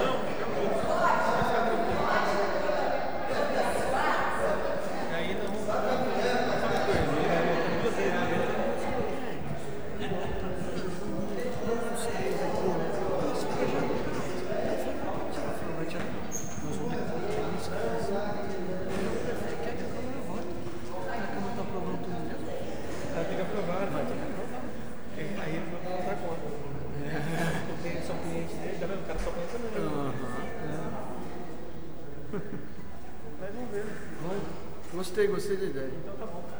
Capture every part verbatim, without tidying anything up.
Gostei, gostei da ideia. Então tá bom.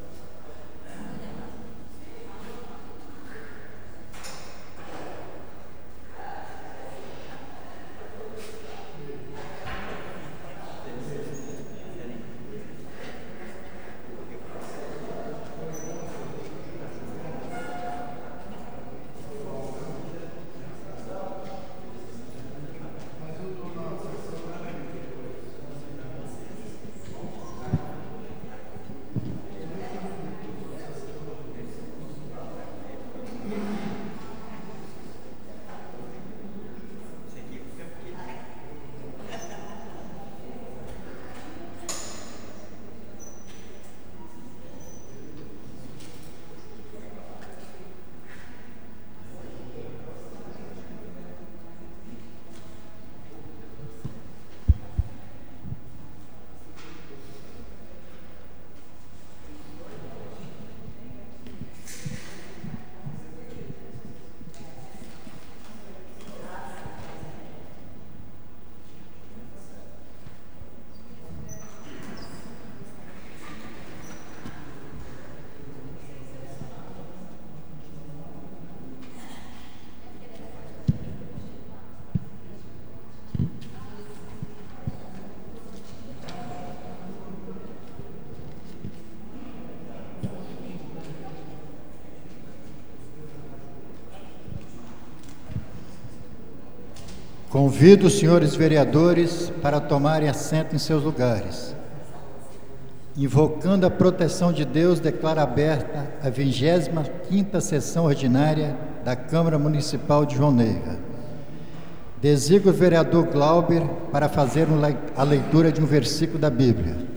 Convido os senhores vereadores para tomarem assento em seus lugares. Invocando a proteção de Deus, declaro aberta a vigésima quinta sessão ordinária da Câmara Municipal de João Neiva. Designo o vereador Glauber para fazer a leitura de um versículo da Bíblia.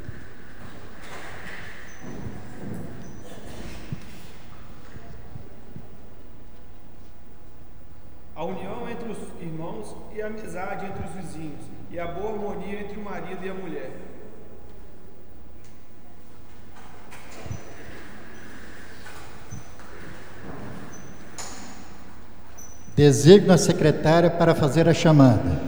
A união entre os irmãos e a amizade entre os vizinhos, e a boa harmonia entre o marido e a mulher. Designo a secretária para fazer a chamada.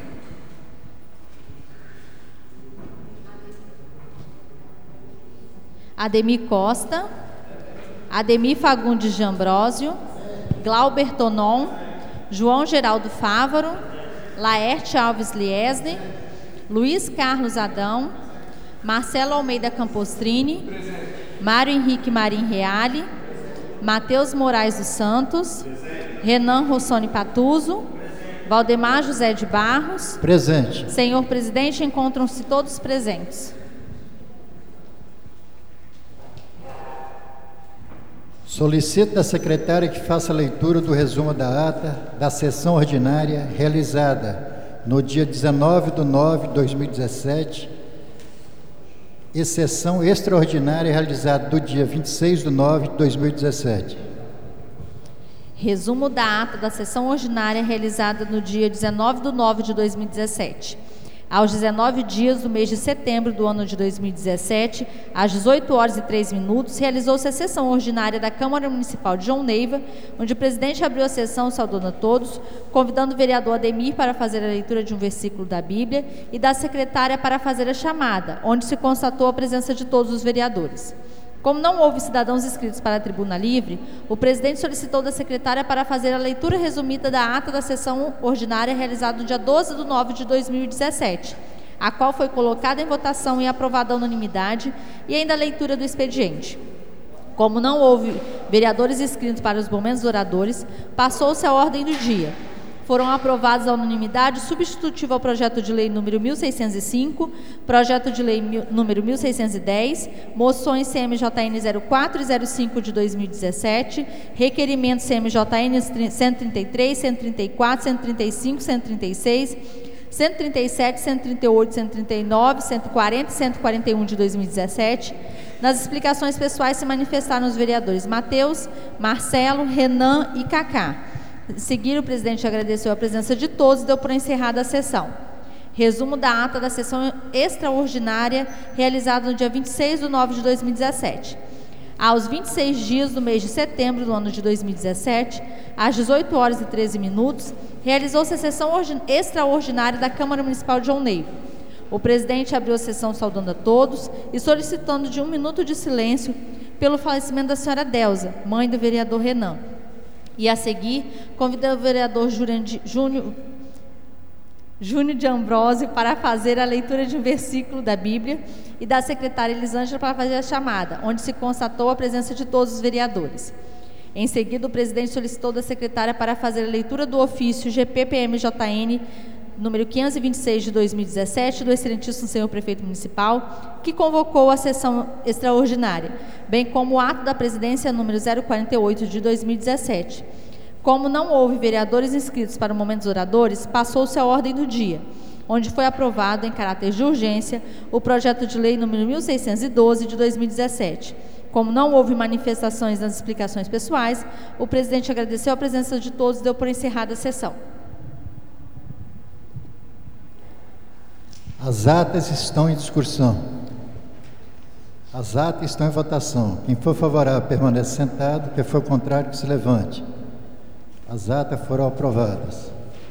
Ademir Costa, Ademir Fagundes de Ambrósio, Glauber Tonon, João Geraldo Fávaro, Laerte Alves Liesne, Luiz Carlos Adão, Marcelo Almeida Campostrini, Mário Henrique Marim Reale, Matheus Moraes dos Santos, Renan Rossoni Patuso, Valdemar José de Barros. Presente. Senhor presidente, encontram-se todos presentes. Solicito da secretária que faça a leitura do resumo da ata da sessão ordinária realizada no dia dezenove de nove de dois mil e dezessete e sessão extraordinária realizada do dia vinte e seis de nove de dois mil e dezessete. Resumo da ata da sessão ordinária realizada no dia dezenove de nove de dois mil e dezessete. Aos dezenove dias do mês de setembro do ano de dois mil e dezessete, às dezoito horas e três minutos, realizou-se a sessão ordinária da Câmara Municipal de João Neiva, onde o presidente abriu a sessão saudando a todos, convidando o vereador Ademir para fazer a leitura de um versículo da Bíblia e da secretária para fazer a chamada, onde se constatou a presença de todos os vereadores. Como não houve cidadãos inscritos para a tribuna livre, o presidente solicitou da secretária para fazer a leitura resumida da ata da sessão ordinária realizada no dia doze de nove de dois mil e dezessete, a qual foi colocada em votação e aprovada à unanimidade, e ainda a leitura do expediente. Como não houve vereadores inscritos para os momentos oradores, passou-se a ordem do dia. foram aprovados à unanimidade substitutivo ao projeto de lei número mil seiscentos e cinco, projeto de lei mil, número mil seiscentos e dez, moções C M J N zero quatro e zero cinco de dois mil e dezessete, requerimentos C M J N cento e trinta e três, cento e trinta e quatro, cento e trinta e cinco, cento e trinta e seis, cento e trinta e sete, cento e trinta e oito, cento e trinta e nove, cento e quarenta e cento e quarenta e um de dois mil e dezessete. Nas explicações pessoais se manifestaram os vereadores Matheus, Marcelo, Renan e Cacá. Em seguida, o presidente agradeceu a presença de todos e deu por encerrada a sessão. Resumo da ata da sessão extraordinária realizada no dia vinte e seis de nove de dois mil e dezessete. Aos vinte e seis dias do mês de setembro do ano de dois mil e dezessete, às dezoito horas e treze minutos, realizou-se a sessão extraordinária da Câmara Municipal de João Neiva. O presidente abriu a sessão saudando a todos e solicitando de um minuto de silêncio pelo falecimento da senhora Delza, mãe do vereador Renan. E a seguir, convidou o vereador Júnior Júnior de Ambrósio para fazer a leitura de um versículo da Bíblia e da secretária Elisângela para fazer a chamada, onde se constatou a presença de todos os vereadores. Em seguida, o presidente solicitou da secretária para fazer a leitura do ofício G P P M J N número quinhentos e vinte e seis de dois mil e dezessete, do excelentíssimo senhor prefeito municipal, que convocou a sessão extraordinária, bem como o ato da presidência número zero quarenta e oito de dois mil e dezessete. Como não houve vereadores inscritos para o momento dos oradores, passou-se a ordem do dia, onde foi aprovado em caráter de urgência o projeto de lei número mil seiscentos e doze de dois mil e dezessete. Como não houve manifestações nas explicações pessoais, o presidente agradeceu a presença de todos e deu por encerrada a sessão. As atas estão em discussão. As atas estão em votação. Quem for favorável permanece sentado, quem for contrário que se levante. As atas foram aprovadas.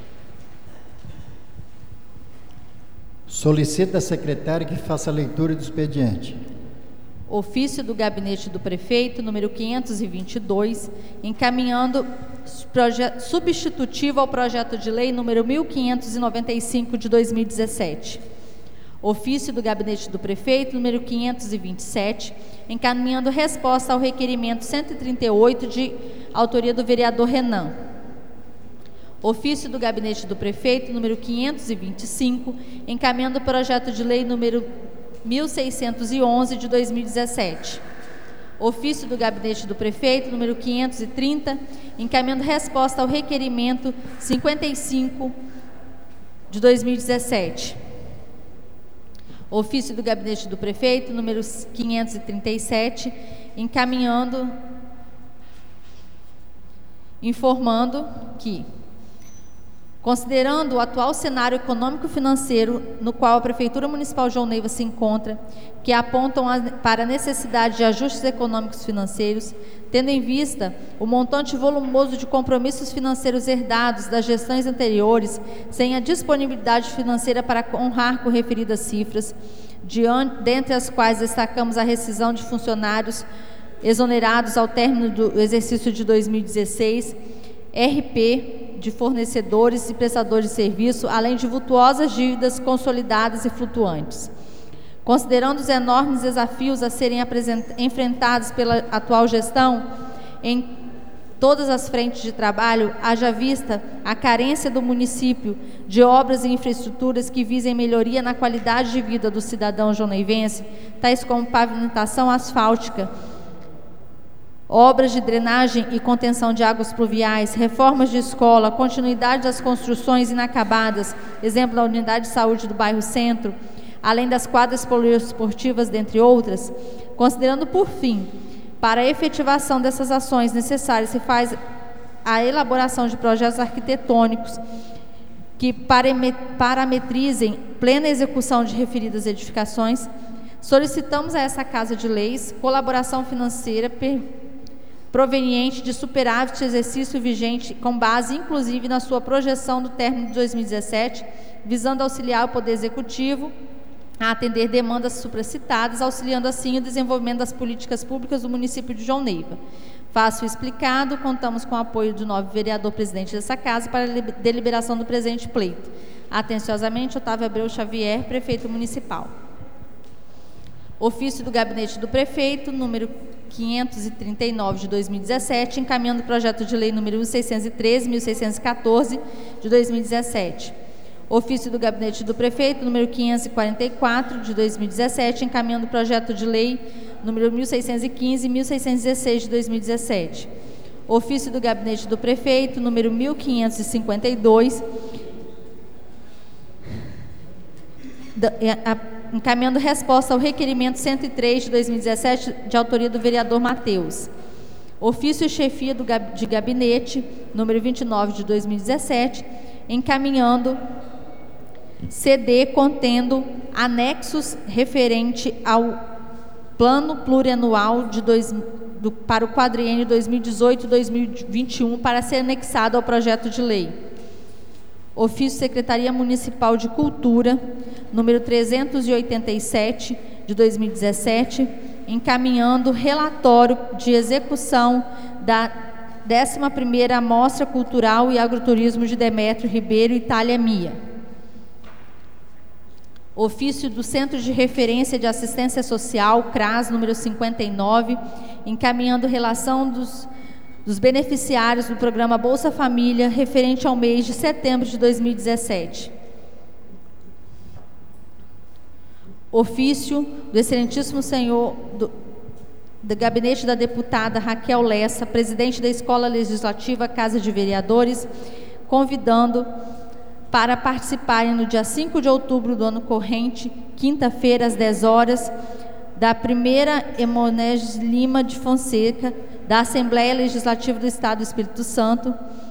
Solicito à secretária que faça a leitura do expediente. Ofício do Gabinete do Prefeito, número quinhentos e vinte e dois, encaminhando substitutivo ao projeto de lei número mil quinhentos e noventa e cinco de dois mil e dezessete. Ofício do Gabinete do Prefeito, número quinhentos e vinte e sete, encaminhando resposta ao requerimento cento e trinta e oito de autoria do vereador Renan. Ofício do Gabinete do Prefeito, número quinhentos e vinte e cinco, encaminhando o projeto de lei número mil seiscentos e onze de dois mil e dezessete. Ofício do Gabinete do Prefeito, número quinhentos e trinta, encaminhando resposta ao requerimento cinquenta e cinco de dois mil e dezessete. Ofício do Gabinete do Prefeito, número quinhentos e trinta e sete, encaminhando, informando que, considerando o atual cenário econômico-financeiro no qual a Prefeitura Municipal de João Neiva se encontra, que apontam a, para a necessidade de ajustes econômicos financeiros, tendo em vista o montante volumoso de compromissos financeiros herdados das gestões anteriores, sem a disponibilidade financeira para honrar com referidas cifras, diante, dentre as quais destacamos a rescisão de funcionários exonerados ao término do exercício de dois mil e dezesseis, R P de fornecedores e prestadores de serviço, além de vultuosas dívidas consolidadas e flutuantes. Considerando os enormes desafios a serem enfrentados pela atual gestão em todas as frentes de trabalho, haja vista a carência do município de obras e infraestruturas que visem melhoria na qualidade de vida do cidadão jouneivense, tais como pavimentação asfáltica, obras de drenagem e contenção de águas pluviais, reformas de escola, continuidade das construções inacabadas, exemplo da unidade de saúde do bairro Centro, além das quadras poliesportivas, dentre outras. Considerando, por fim, para a efetivação dessas ações necessárias, se faz a elaboração de projetos arquitetônicos que parametrizem plena execução de referidas edificações, solicitamos a essa Casa de Leis colaboração financeira per proveniente de superávit de exercício vigente, com base inclusive na sua projeção do término de dois mil e dezessete, visando auxiliar o Poder Executivo a atender demandas supracitadas, auxiliando assim o desenvolvimento das políticas públicas do município de João Neiva. Fácil explicado, contamos com o apoio do novo vereador presidente dessa casa para a deliberação do presente pleito. Atenciosamente, Otávio Abreu Xavier, prefeito municipal. Ofício do Gabinete do Prefeito, número quinhentos e trinta e nove de dois mil e dezessete, encaminhando o projeto de lei número mil seiscentos e treze, mil seiscentos e quatorze de dois mil e dezessete. Ofício do Gabinete do Prefeito, número quinhentos e quarenta e quatro, de dois mil e dezessete, encaminhando o projeto de lei número mil seiscentos e quinze e mil seiscentos e dezesseis, de dois mil e dezessete. Ofício do Gabinete do Prefeito, número mil quinhentos e cinquenta e dois, encaminhando resposta ao requerimento cento e três, de dois mil e dezessete, de autoria do vereador Matheus. Ofício e chefia do, de gabinete, número vinte e nove, de dois mil e dezessete, encaminhando C D contendo anexos referente ao Plano Plurianual de dois, do, para o quadriênio dois mil e dezoito a dois mil e vinte e um para ser anexado ao projeto de lei. Ofício Secretaria Municipal de Cultura, número trezentos e oitenta e sete, de dois mil e dezessete, encaminhando relatório de execução da décima primeira Mostra Cultural e Agroturismo de Demétrio Ribeiro, Itália Mia. Ofício do Centro de Referência de Assistência Social, CRAS, número cinquenta e nove, encaminhando relação dos, dos beneficiários do programa Bolsa Família, referente ao mês de setembro de dois mil e dezessete. Ofício do Excelentíssimo Senhor do, do Gabinete da Deputada Raquel Lessa, presidente da Escola Legislativa Casa de Vereadores, convidando para participarem no dia cinco de outubro do ano corrente, quinta-feira, às dez horas, da primeira Hemoneges Lima de Fonseca, da Assembleia Legislativa do Estado do Espírito Santo,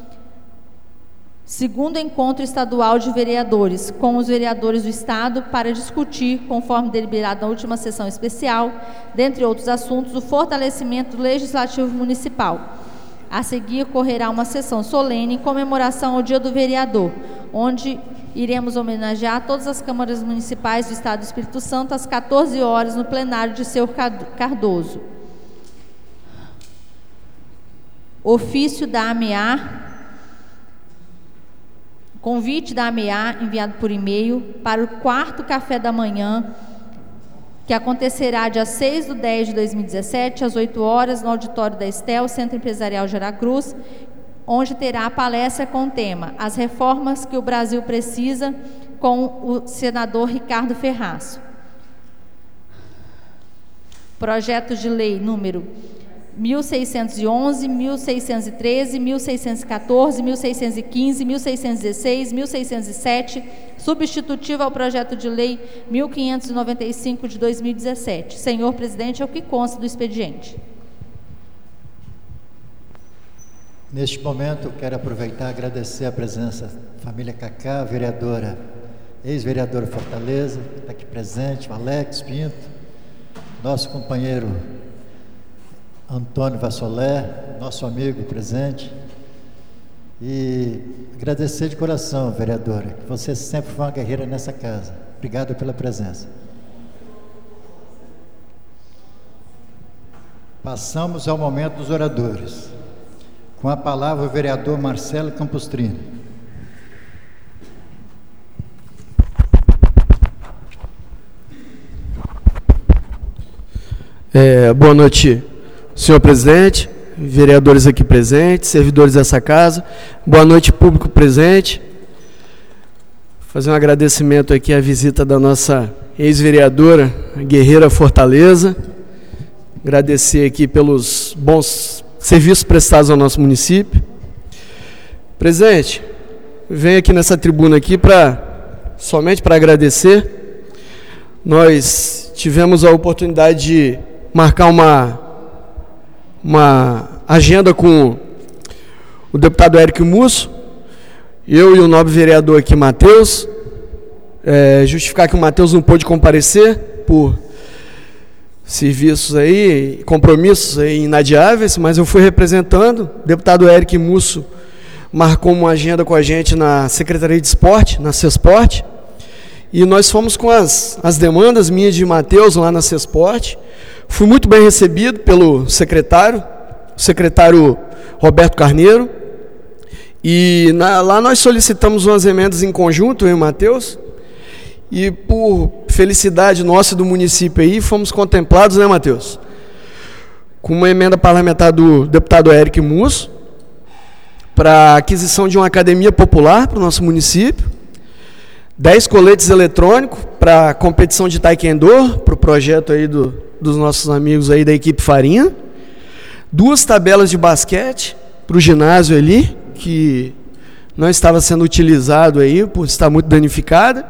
segundo encontro estadual de vereadores, com os vereadores do Estado, para discutir, conforme deliberado na última sessão especial, dentre outros assuntos, o fortalecimento do Legislativo Municipal. A seguir, ocorrerá uma sessão solene em comemoração ao Dia do Vereador, onde iremos homenagear todas as câmaras municipais do Estado do Espírito Santo às quatorze horas no plenário de Seu Cardoso. Ofício da A M E A, convite da A M E A enviado por e-mail para o quarto café da manhã, que acontecerá dia seis de dez de dois mil e dezessete, às oito horas, no auditório da Estel, Centro Empresarial Veracruz, onde terá a palestra com o tema As Reformas que o Brasil Precisa, com o senador Ricardo Ferraz. Projetos de lei número mil seiscentos e onze, mil seiscentos e treze, mil seiscentos e quatorze, mil seiscentos e quinze, mil seiscentos e dezesseis, mil seiscentos e sete, substitutivo ao projeto de lei mil quinhentos e noventa e cinco de dois mil e dezessete. Senhor presidente, é o que consta do expediente. Neste momento, eu quero aproveitar e agradecer a presença da família Cacá, vereadora, ex-vereadora Fortaleza, que está aqui presente, o Alex Pinto, nosso companheiro Antônio Vassolé, nosso amigo presente, e agradecer de coração, vereadora, que você sempre foi uma guerreira nessa casa. Obrigado pela presença. Passamos ao momento dos oradores. Com a palavra o vereador Marcelo Campostrino. É, boa noite, senhor presidente, vereadores aqui presentes, servidores dessa casa. Boa noite, público presente. Fazer um agradecimento aqui à visita da nossa ex-vereadora, Guerreira Fortaleza. Agradecer aqui pelos bons serviços prestados ao nosso município. Presidente, venho aqui nessa tribuna aqui para somente para agradecer. Nós tivemos a oportunidade de marcar uma uma agenda com o deputado Érico Musso, eu e o nobre vereador aqui, Matheus, é, justificar que o Matheus não pôde comparecer por serviços aí, compromissos aí inadiáveis, mas eu fui representando. O deputado Érico Musso marcou uma agenda com a gente na Secretaria de Esporte, na Cesporte, e nós fomos com as, as demandas minhas de Matheus lá na Cesporte. Fui muito bem recebido pelo secretário, o secretário Roberto Carneiro, e na, lá nós solicitamos umas emendas em conjunto, eu e o Matheus, e por felicidade nossa do município aí, fomos contemplados, né, Matheus? com uma emenda parlamentar do deputado Eric Musso, para aquisição de uma academia popular para o nosso município, dez coletes eletrônicos para competição de taekwondo, para o projeto aí do, dos nossos amigos aí da equipe Farinha, duas tabelas de basquete para o ginásio ali, que não estava sendo utilizado aí, por estar muito danificada,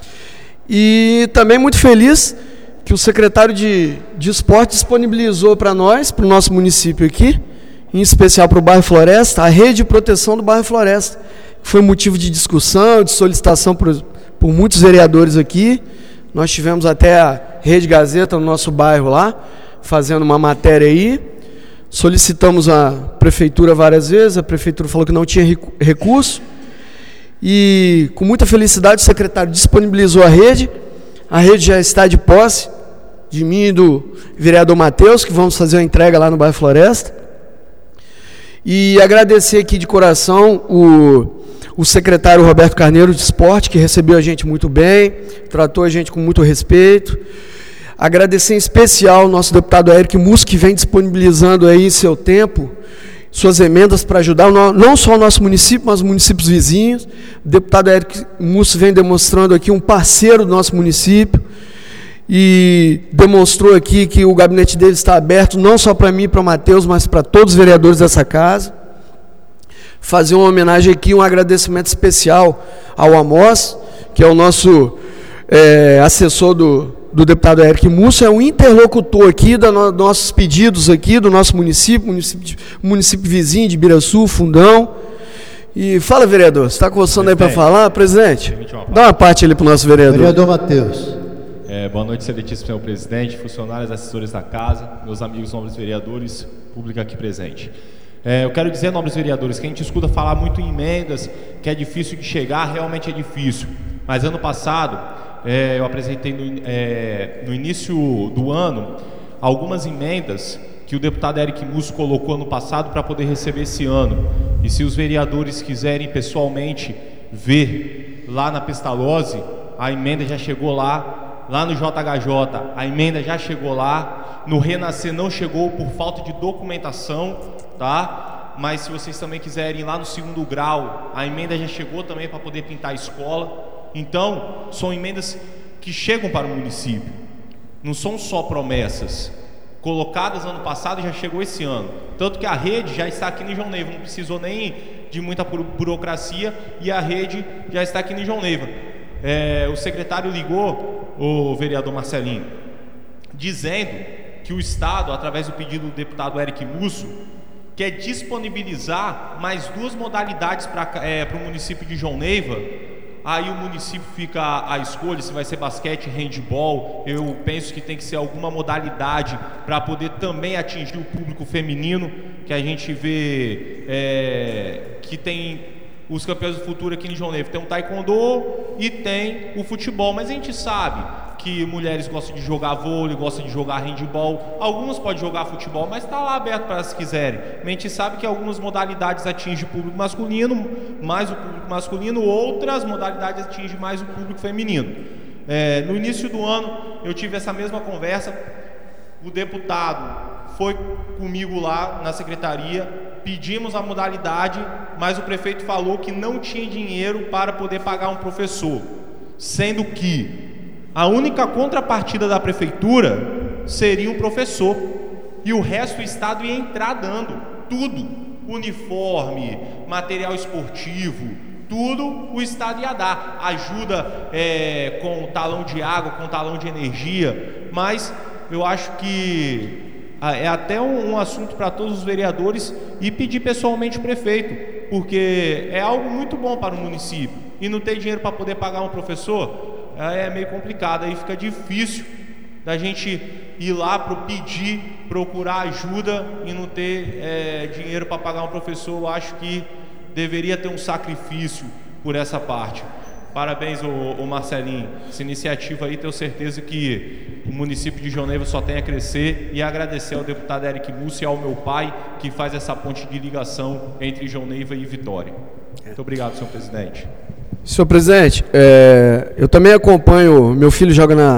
e também muito feliz que o secretário de, de esporte disponibilizou para nós, para o nosso município aqui, em especial para o bairro Floresta, a rede de proteção do bairro Floresta, que foi motivo de discussão, de solicitação por, por muitos vereadores aqui. Nós tivemos até a Rede Gazeta no nosso bairro lá, fazendo uma matéria aí. Solicitamos a prefeitura várias vezes, a prefeitura falou que não tinha recurso, e com muita felicidade o secretário disponibilizou a rede. A rede já está de posse, de mim e do vereador Matheus, que vamos fazer a entrega lá no bairro Floresta. E agradecer aqui de coração o, o secretário Roberto Carneiro de Esporte, que recebeu a gente muito bem, tratou a gente com muito respeito. Agradecer em especial o nosso deputado Eric Musso, que vem disponibilizando aí seu tempo, suas emendas para ajudar não só o nosso município, mas os municípios vizinhos. O deputado Eric Musso vem demonstrando aqui um parceiro do nosso município e demonstrou aqui que o gabinete dele está aberto não só para mim e para o Matheus, mas para todos os vereadores dessa casa. Fazer uma homenagem aqui, um agradecimento especial ao Amos, que é o nosso é, assessor do, do deputado Eric Musso, é um interlocutor aqui dos no, nossos pedidos aqui, do nosso município, município, município vizinho de Ibiraçu, Fundão. E fala, vereador, você está coçando aí para falar? Presidente, dá uma parte ali para o nosso vereador. Vereador Matheus. É, boa noite, excelentíssimo senhor presidente, funcionários, assessores da casa, meus amigos nobres vereadores, público aqui presente. É, eu quero dizer, nobres vereadores, que a gente escuta falar muito em emendas, que é difícil de chegar, realmente é difícil. Mas ano passado, é, eu apresentei no, é, no início do ano algumas emendas que o deputado Eric Musso colocou ano passado para poder receber esse ano. E se os vereadores quiserem pessoalmente ver lá na Pestalozzi, a emenda já chegou lá. Lá no J H J, a emenda já chegou lá. No Renascer não chegou por falta de documentação, tá? Mas se vocês também quiserem ir lá no segundo grau, a emenda já chegou também para poder pintar a escola. Então, são emendas que chegam para o município. Não são só promessas. Colocadas ano passado e já chegou esse ano. Tanto que a rede já está aqui em João Neiva. Não precisou nem de muita burocracia e a rede já está aqui em João Neiva. É, o secretário ligou, o vereador Marcelinho, dizendo que o Estado, através do pedido do deputado Eric Musso, quer disponibilizar mais duas modalidades para é, para o município de João Neiva. Aí o município fica à escolha se vai ser basquete, handball. Eu penso que tem que ser alguma modalidade para poder também atingir o público feminino, que a gente vê é, que tem os campeões do futuro aqui em João Neiva. Tem o taekwondo e tem o futebol, mas a gente sabe que mulheres gostam de jogar vôlei, gostam de jogar handball, algumas podem jogar futebol, mas está lá aberto para se quiserem. A gente sabe que algumas modalidades atingem o público masculino, mais o público masculino, outras modalidades atingem mais o público feminino. É, no início do ano eu tive essa mesma conversa, o deputado foi comigo lá na secretaria, pedimos a modalidade, mas o prefeito falou que não tinha dinheiro para poder pagar um professor, sendo que a única contrapartida da prefeitura seria um professor e o resto o Estado ia entrar dando tudo, uniforme, material esportivo, tudo o Estado ia dar, ajuda é, com talão de água, com talão de energia. Mas eu acho que é até um, um assunto para todos os vereadores e pedir pessoalmente o prefeito, porque é algo muito bom para o município, e não ter dinheiro para poder pagar um professor é meio complicado, aí fica difícil da gente ir lá para pedir, procurar ajuda e não ter é, dinheiro para pagar um professor. Eu acho que deveria ter um sacrifício por essa parte. Parabéns, ô, ô Marcelinho, essa iniciativa aí, tenho certeza que o município de João Neiva só tem a crescer, e agradecer ao deputado Eric Musso e ao meu pai, que faz essa ponte de ligação entre João Neiva e Vitória. Muito obrigado, senhor presidente. Senhor presidente, é, eu também acompanho, meu filho joga na,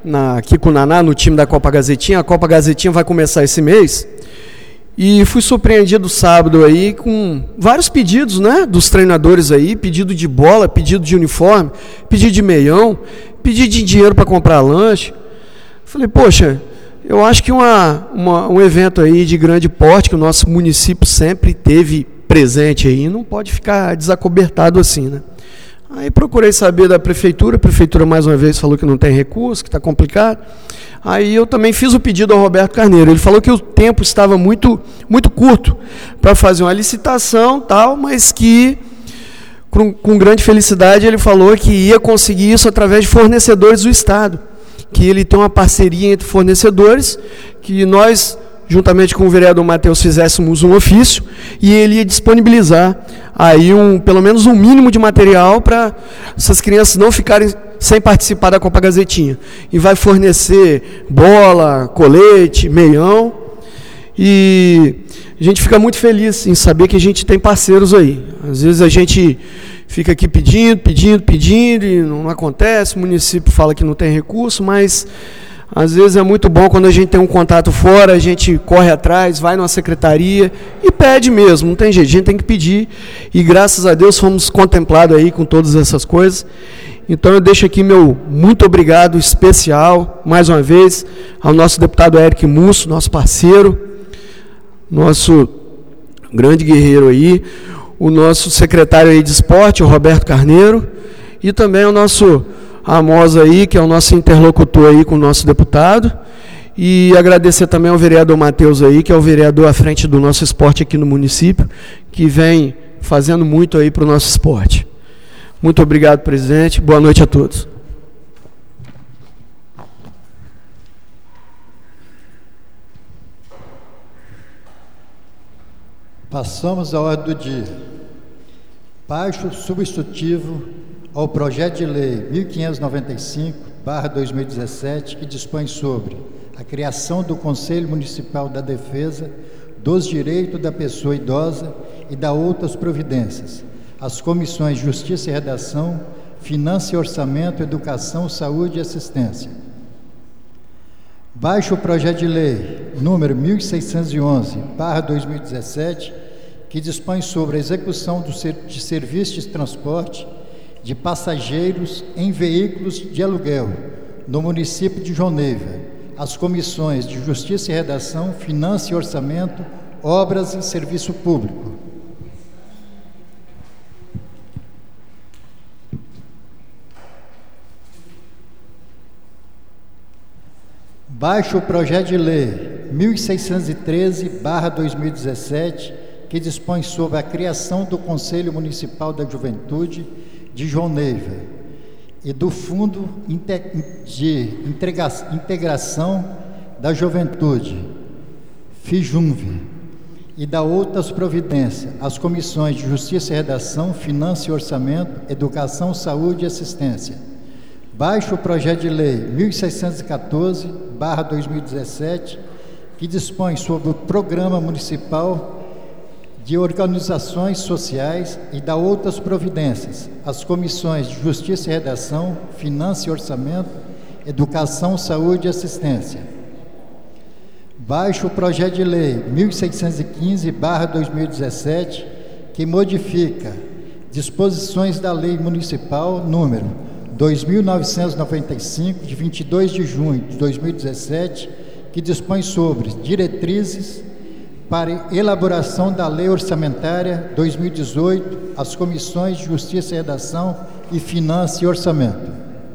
na, aqui com o Naná, no time da Copa Gazetinha. A Copa Gazetinha vai começar esse mês. E fui surpreendido sábado aí com vários pedidos, né, dos treinadores aí, pedido de bola, pedido de uniforme, pedido de meião, pedido de dinheiro para comprar lanche. Falei, poxa, eu acho que uma, uma, um evento aí de grande porte, que o nosso município sempre teve presente aí, não pode ficar desacobertado assim, né? Aí procurei saber da prefeitura, a prefeitura mais uma vez falou que não tem recurso, que está complicado. Aí eu também fiz o pedido ao Roberto Carneiro, ele falou que o tempo estava muito, muito curto para fazer uma licitação, tal, mas que com, com grande felicidade ele falou que ia conseguir isso através de fornecedores do Estado, que ele tem uma parceria entre fornecedores, que nós, juntamente com o vereador Matheus, fizéssemos um ofício e ele ia disponibilizar aí um, pelo menos um mínimo de material para essas crianças não ficarem sem participar da Copa Gazetinha. E vai fornecer bola, colete, meião. E a gente fica muito feliz em saber que a gente tem parceiros aí. Às vezes a gente fica aqui pedindo, pedindo, pedindo e não acontece, o município fala que não tem recurso, mas às vezes é muito bom quando a gente tem um contato fora, a gente corre atrás, vai numa secretaria e pede mesmo, não tem jeito, a gente tem que pedir. E graças a Deus fomos contemplados aí com todas essas coisas. Então eu deixo aqui meu muito obrigado especial, mais uma vez, ao nosso deputado Eric Musso, nosso parceiro, nosso grande guerreiro aí, o nosso secretário aí de esporte, o Roberto Carneiro, e também o nosso Amos aí, que é o nosso interlocutor aí com o nosso deputado, e agradecer também ao vereador Matheus aí, que é o vereador à frente do nosso esporte aqui no município, que vem fazendo muito aí para o nosso esporte. Muito obrigado, presidente. Boa noite a todos. Passamos à ordem do dia. Passo substitutivo ao projeto de lei mil quinhentos e noventa e cinco barra dois mil e dezessete, que dispõe sobre a criação do Conselho Municipal da Defesa dos Direitos da Pessoa Idosa e da outras providências, as comissões Justiça e Redação, Finanças e Orçamento, Educação, Saúde e Assistência. Baixo o projeto de lei número mil seiscentos e onze barra dois mil e dezessete, que dispõe sobre a execução do ser, de serviços de transporte de passageiros em veículos de aluguel no município de João Neiva, as comissões de Justiça e Redação, Finanças e Orçamento, Obras e Serviço Público. Baixo o projeto de lei mil seiscentos e treze barra dois mil e dezessete, que dispõe sobre a criação do Conselho Municipal da Juventude de João Neiva e do Fundo de Integração da Juventude, FIJUNVE, e da outras providências, as comissões de Justiça e Redação, Finanças e Orçamento, Educação, Saúde e Assistência. Baixo o projeto de lei mil seiscentos e quatorze barra dois mil e dezessete, que dispõe sobre o Programa Municipal de Organizações Sociais e da outras providências, as comissões de Justiça e Redação, Finanças e Orçamento, Educação, Saúde e Assistência. Baixo o projeto de lei mil seiscentos e quinze barra dois mil e dezessete, que modifica disposições da Lei Municipal número dois mil novecentos e noventa e cinco, de vinte e dois de junho de dois mil e dezessete, que dispõe sobre diretrizes para elaboração da Lei Orçamentária dois mil e dezoito, as comissões de Justiça e Redação e Finanças e Orçamento.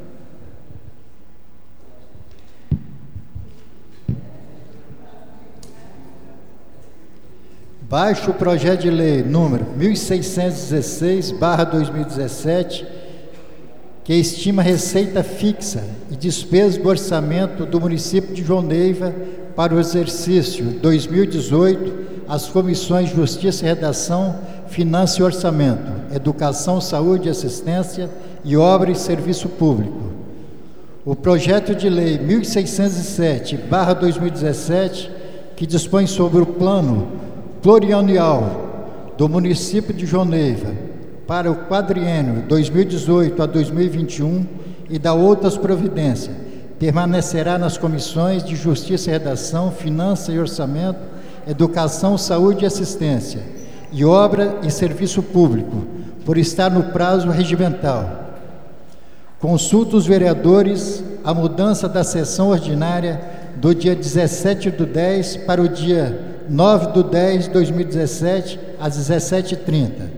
Baixo o projeto de lei número mil seiscentos e dezesseis barra dois mil e dezessete, que estima receita fixa e despesas do orçamento do município de João Neiva para o exercício dois mil e dezoito, as comissões de Justiça e Redação, Finanças e Orçamento, Educação, Saúde e Assistência e Obra e Serviço Público. O projeto de lei mil seiscentos e sete barra dois mil e dezessete, que dispõe sobre o plano plurianual do município de João Neiva para o quadriênio dois mil e dezoito a dois mil e vinte e um e da outras providências, permanecerá nas comissões de Justiça e Redação, Finanças e Orçamento, Educação, Saúde e Assistência, e Obra e Serviço Público, por estar no prazo regimental. Consulta os vereadores a mudança da sessão ordinária do dia dezessete do dez para o dia nove do dez de dois mil e dezessete, às dezessete e trinta.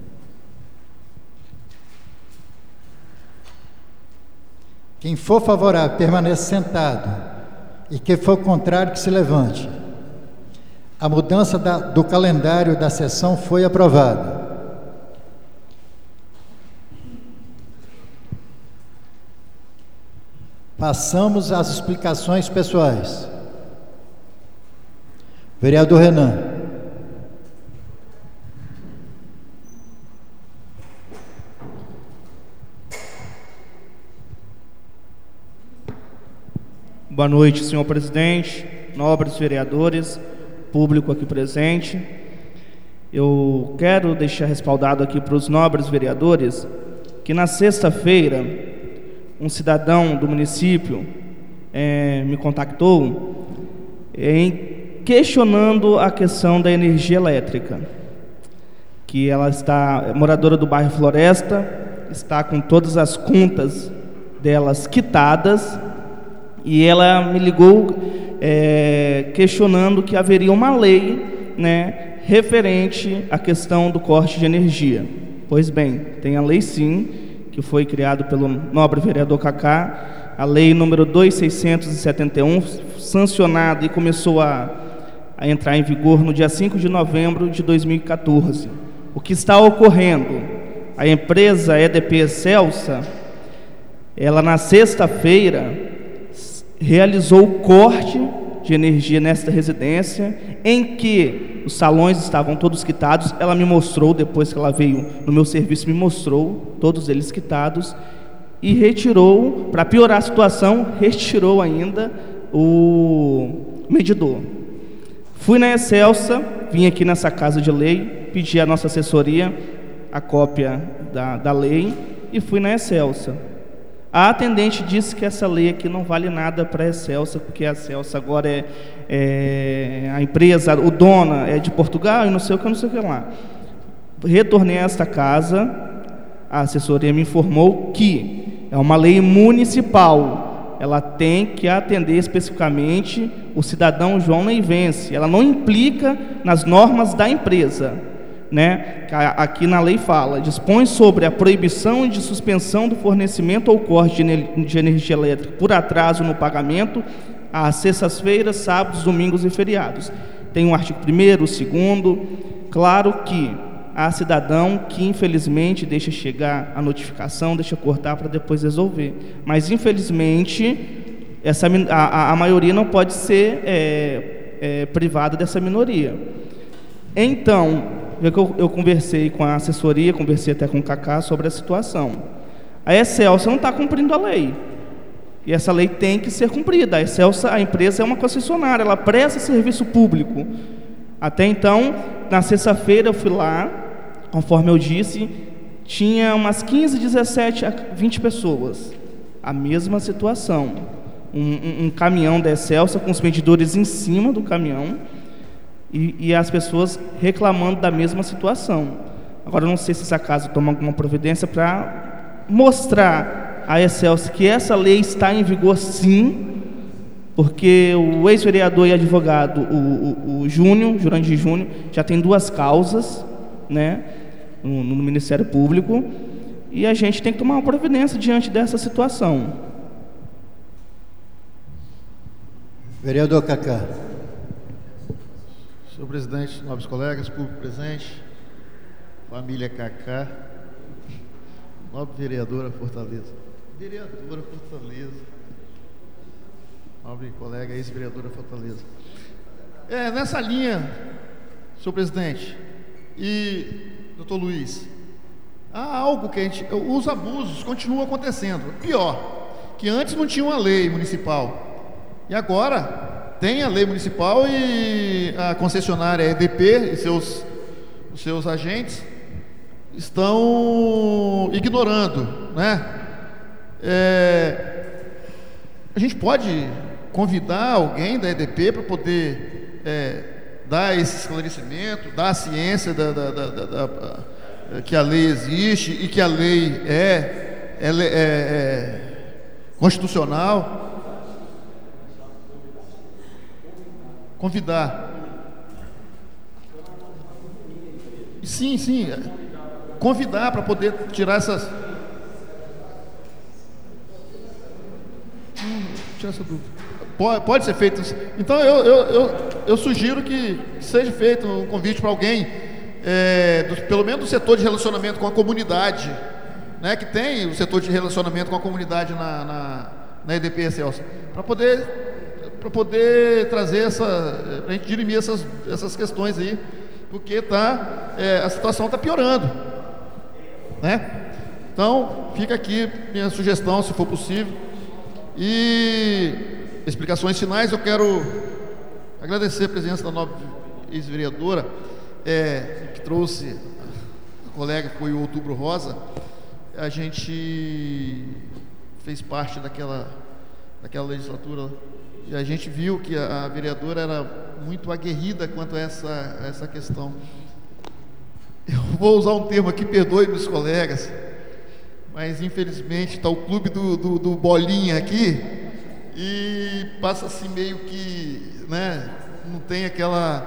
Quem for favorável, permaneça sentado. E quem for contrário, que se levante. A mudança da, do calendário da sessão foi aprovada. Passamos às explicações pessoais. Vereador Renan. Boa noite, senhor presidente, nobres vereadores, público aqui presente. Eu quero deixar respaldado aqui para os nobres vereadores que na sexta-feira um cidadão do município é, me contactou em, questionando a questão da energia elétrica, que ela está, moradora do bairro Floresta, está com todas as contas delas quitadas, e ela me ligou é, questionando que haveria uma lei, né, referente à questão do corte de energia. Pois bem, tem a lei sim, que foi criado pelo nobre vereador Cacá, a lei número dois mil seiscentos e setenta e um, sancionada e começou a, a entrar em vigor no dia cinco de novembro de dois mil e quatorze. O que está ocorrendo? A empresa E D P Celsa, ela na sexta-feira realizou o corte de energia nesta residência, em que os salões estavam todos quitados. Ela me mostrou, depois que ela veio no meu serviço, me mostrou todos eles quitados, e retirou, para piorar a situação, retirou ainda o medidor. Fui na Excelsa, vim aqui nessa casa de lei, pedi à nossa assessoria a cópia da, da lei, e fui na Excelsa. A atendente disse que essa lei aqui não vale nada para a Excelsa, porque a Excelsa agora é, é a empresa, o dono é de Portugal e não sei o que, não sei o que lá. Retornei a esta casa, a assessoria me informou que é uma lei municipal, ela tem que atender especificamente o cidadão João Neivense, ela não implica nas normas da empresa, né? Aqui na lei fala, dispõe sobre a proibição de suspensão do fornecimento ou corte de energia elétrica por atraso no pagamento às sextas-feiras, sábados, domingos e feriados. Tem o artigo primeiro, o segundo. Claro que há cidadão que infelizmente deixa chegar a notificação, deixa cortar para depois resolver, mas infelizmente essa, a, a maioria não pode ser é, é, privada dessa minoria. Então, Eu, eu conversei com a assessoria, conversei até com o Cacá sobre a situação. A Excelsa não está cumprindo a lei, e essa lei tem que ser cumprida. A Excelsa, a empresa é uma concessionária, ela presta serviço público. Até então, na sexta-feira eu fui lá, conforme eu disse, tinha umas quinze, dezessete, vinte pessoas, a mesma situação, um, um, um caminhão da Excelsa com os medidores em cima do caminhão, E, e as pessoas reclamando da mesma situação. Agora, eu não sei se essa casa toma alguma providência para mostrar à Excelsa que essa lei está em vigor sim, porque o ex-vereador e advogado, o, o, o Júnior, Jurandir Júnior, já tem duas causas, né, no, no Ministério Público, e a gente tem que tomar uma providência diante dessa situação. Vereador Cacá. Senhor presidente, nobres colegas, público presente, família Cacá, nobre vereadora Fortaleza, vereadora Fortaleza, nobre colega, ex-vereadora Fortaleza. É, nessa linha, senhor presidente e doutor Luiz, há algo que a gente, os abusos continuam acontecendo. Pior, que antes não tinha uma lei municipal, e agora tem a lei municipal e a concessionária E D P e seus, os seus agentes estão ignorando, né? É, a gente pode convidar alguém da E D P para poder é, dar esse esclarecimento, dar a ciência da, da, da, da, da, que a lei existe e que a lei é, é, é, é constitucional. Convidar. Sim, sim. Convidar para poder tirar essas. Hum, tirar essa dúvida. Pode, pode ser feito. Então eu, eu, eu, eu sugiro que seja feito um convite para alguém, é, do, pelo menos do setor de relacionamento com a comunidade, né, que tem o setor de relacionamento com a comunidade na, na, na E D P Excelsior, para poder. para poder trazer essa, para a gente dirimir essas, essas questões aí, porque tá, é, a situação está piorando, né? Então, fica aqui minha sugestão, se for possível. E explicações finais, eu quero agradecer a presença da nobre ex-vereadora, é, que trouxe a colega, que foi o Outubro Rosa. A gente fez parte daquela, daquela legislatura. E a gente viu que a, a vereadora era muito aguerrida quanto a essa, a essa questão. Eu vou usar um termo aqui, perdoe meus colegas, mas infelizmente está o clube do, do, do Bolinha aqui e passa assim meio que, né, não tem aquela,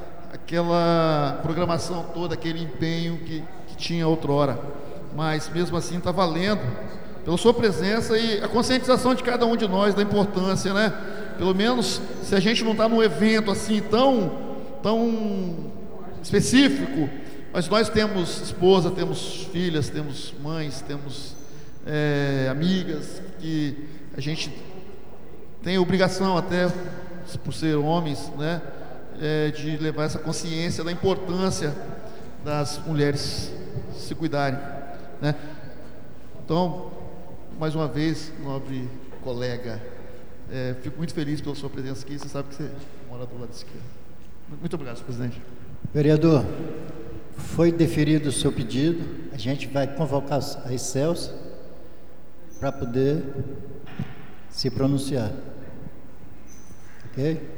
aquela programação toda, aquele empenho que, que tinha outrora. Mas mesmo assim está valendo pela sua presença e a conscientização de cada um de nós da importância, né? Pelo menos se a gente não está num evento assim tão, tão específico, mas nós temos esposa, temos filhas, temos mães, temos é, amigas, que a gente tem obrigação, até por ser homens, né, é, de levar essa consciência da importância das mulheres se cuidarem, né? Então, mais uma vez, nobre colega, É, fico muito feliz pela sua presença aqui. Você sabe que você mora do lado esquerdo. Muito obrigado, senhor presidente. Vereador, foi deferido o seu pedido. A gente vai convocar a Excelsior para poder se pronunciar. Ok?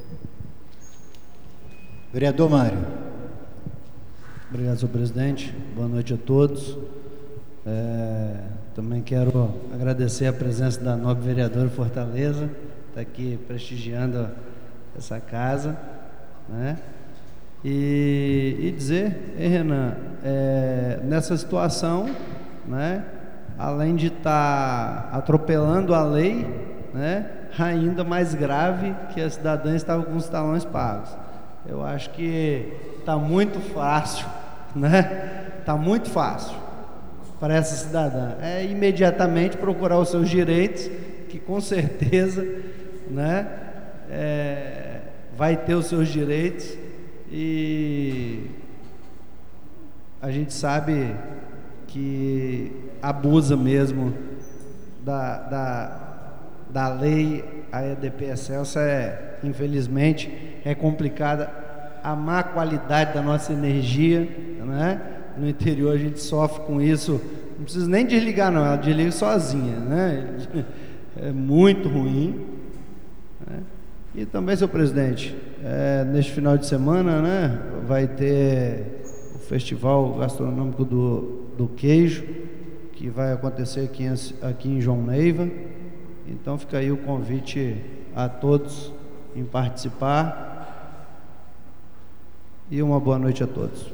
Vereador Mário. Obrigado, senhor presidente. Boa noite a todos. É, também quero agradecer a presença da nobre vereadora Fortaleza, está aqui prestigiando essa casa, né? E, e dizer, hein, Renan, é, nessa situação, né, além de estar tá atropelando a lei, né, ainda mais grave que a cidadã estava com os talões pagos. Eu acho que está muito fácil, né? Está muito fácil para essa cidadã é imediatamente procurar os seus direitos, que com certeza, né, é, vai ter os seus direitos, e a gente sabe que abusa mesmo da, da, da lei. A E D P Excelsior é, infelizmente, é complicada. A má qualidade da nossa energia, né? No interior a gente sofre com isso, não precisa nem desligar não, ela desliga sozinha, né? É muito ruim, né? E também, senhor presidente, é, neste final de semana, né, vai ter o Festival Gastronômico do, do Queijo, que vai acontecer aqui em, aqui em João Neiva. Então fica aí o convite a todos em participar, e uma boa noite a todos.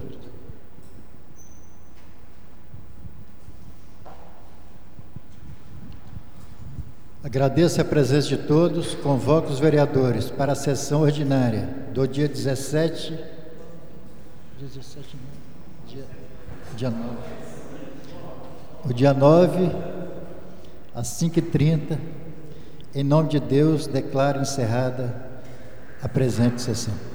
Agradeço a presença de todos. Convoco os vereadores para a sessão ordinária do dia dezessete, dezessete não, dia, dia nove. O dia nove, às cinco e trinta, em nome de Deus, declaro encerrada a presente sessão.